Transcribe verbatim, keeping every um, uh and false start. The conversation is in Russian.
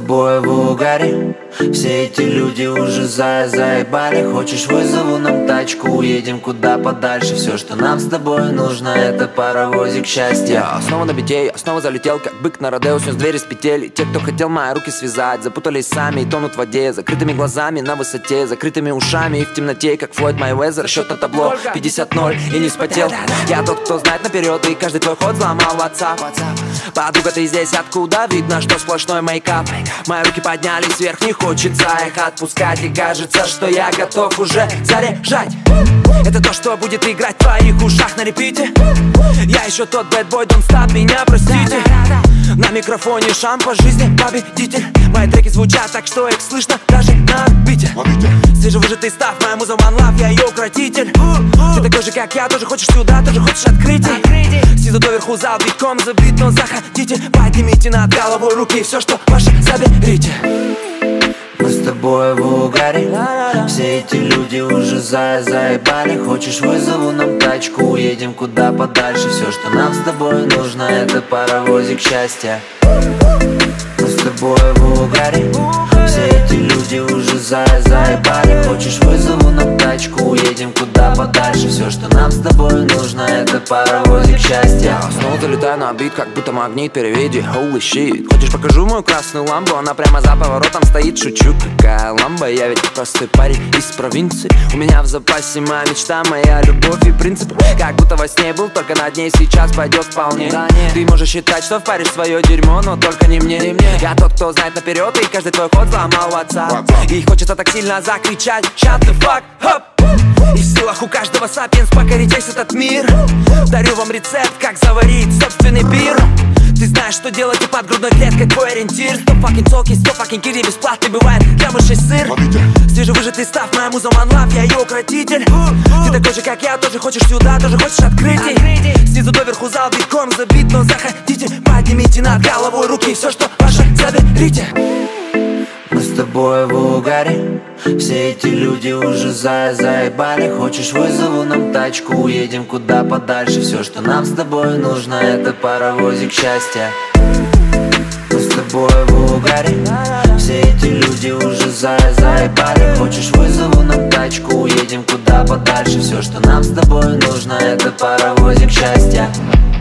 тобой в угаре. Все эти люди уже за заебали. Хочешь, вызову нам тачку, уедем куда подальше. Все, что нам с тобой нужно, это паровозик счастья. Я снова на бите, я снова залетел, как бык на родео, снес двери с петель. И те, кто хотел мои руки связать, запутались сами и тонут в воде. Закрытыми глазами на высоте, закрытыми ушами и в темноте, как Флойд Майвезер. Счет на табло пятьдесят ноль и не вспотел. Я тот, кто знает наперед, и каждый твой ход взломал WhatsApp. Подруга, ты здесь откуда? Видно, что сплошной мейкап. Мои руки поднялись вверх, не хочется их отпускать. И кажется, что я готов уже заряжать. Это то, что будет играть в твоих ушах на репите. Я еще тот бэтбой, don't stop, меня простите. На микрофоне шам по жизни победитель. Мои треки звучат так, что их слышно даже на бите. Свежевыжатый став, моя муза one love, я ее укротитель. Ты такой же, как я, тоже хочешь сюда, тоже хочешь открытий. Снизу доверху зал битком забит, но заходите. Поднимите над головой руки, все, что ваше, заберите. Мы с тобой в угаре. Все эти люди уже за заебали. Хочешь, вызову нам тачку, уедем куда подальше. Все, что нам с тобой нужно, это паровозик счастья. Мы с тобой в угаре. Все эти люди уже за заебали. Хочешь, вызову нам тачку, уедем куда подальше. Все, что нам с тобой нужно, это паровозик счастья. Я снова залетаю на бит, как будто магнит, переведи, holy shit. Хочешь, покажу мою красную ламбу? Она прямо за поворотом стоит, шучу, какая ламба. Я ведь простой парень из провинции. У меня в запасе моя мечта, моя любовь и принципы. Как будто во сне был, только над ней сейчас пойдет вполне. Ты можешь считать, что впаришь свое дерьмо, но только не мне. Я тот, кто знает наперед, и каждый твой ход взломал WhatsApp. И хочется так сильно закричать shut the fuck up. И в силах у каждого сапиенс покорить весь этот мир. Дарю вам рецепт, как заварить собственный пир. Ты знаешь, что делать, и под грудной клеткой твой ориентир. Сто fucking толки, сто fucking кири, бесплатный бывает для мышей сыр. Свежевыжатый став, моя муза one love, я ее укротитель. Ты такой же, как я, тоже хочешь сюда, тоже хочешь открытий. Снизу доверху зал битком забит, но заходите. Поднимите над головой руки, все, что ваше, заберите. Мы с тобой в угаре. Все эти люди уже за заебали. Хочешь, вызову нам тачку, уедем куда подальше. Все, что нам с тобой нужно, это паровозик счастья. Мы с тобой в угаре. Все эти люди уже за заебали. Хочешь, вызову нам тачку, уедем куда подальше. Все, что нам с тобой нужно, это паровозик счастья.